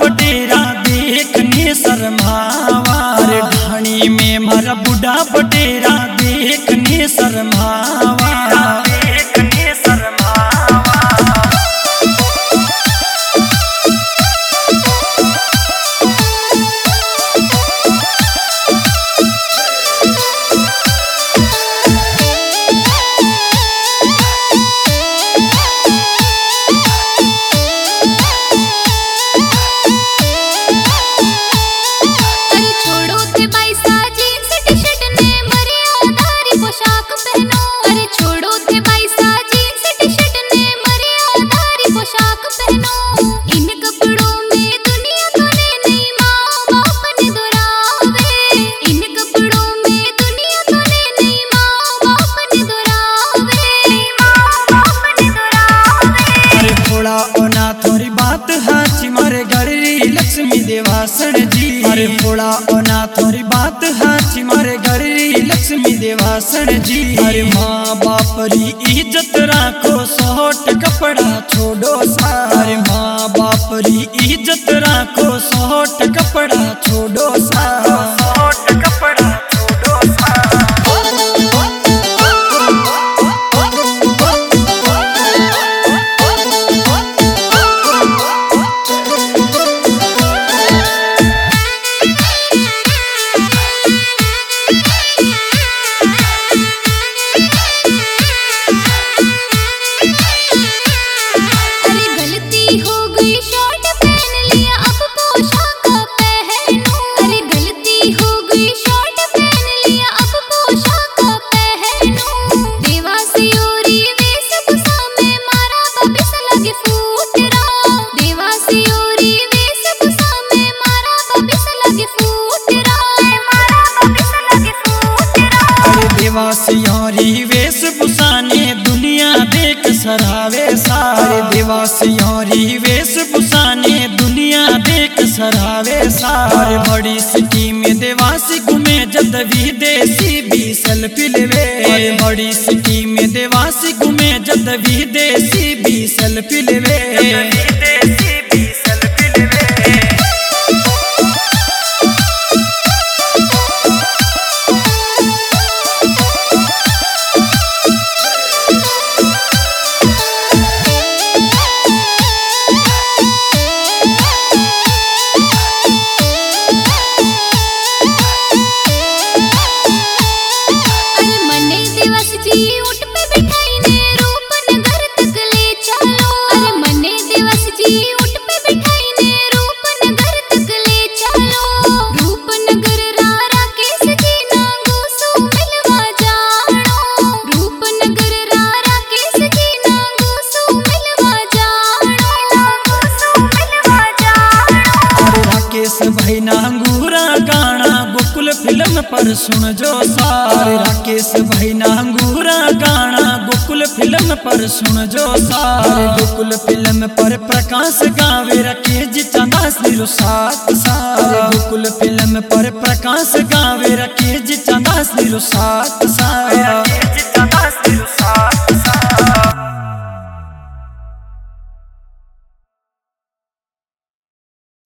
बटेरा देखने शर्मावा रे ढाणी में मारा बुढ़ा बटेरा देखने शर्मावा देखने शर्मावा। लक्ष्मी देवासन जी अरे थोड़ा ओना थोड़ी बात हाची मारे घर लक्ष्मी देवासन जी। अरे माँ बाप री इज्जत राखो सोहट कपड़ा छोड़ो सा अरे माँ बाप री इज्जत राखो सोहट कपड़ा छोड़ो सा सोहट कपड़ा छोड़ो सा। देवासियोरी वेशभूषा ने दुनिया देख सरावे सारे देवासियोरी वेशभूषा ने दुनिया देख सरावे सारे बड़ी सिटी में देवासी घूमे जद विदेशी भी सेल्फी लेवे बड़ी सिटी में देवासी घूमे जद विदेशी भी सेल्फी लेवे। भाई नांगूरा गाना गोकुल फिल्म पर सुन जो सारे राकेश भाई नांगूरा गाना गोकुल फिल्म पर सुन जो सारे गोकुल फिल्म पर प्रकाश गावे राकेश चंदा सिरो साथ सारे गोकुल फिल्म पर प्रकाश गावे राकेश चंदा सिरो साथ सारे।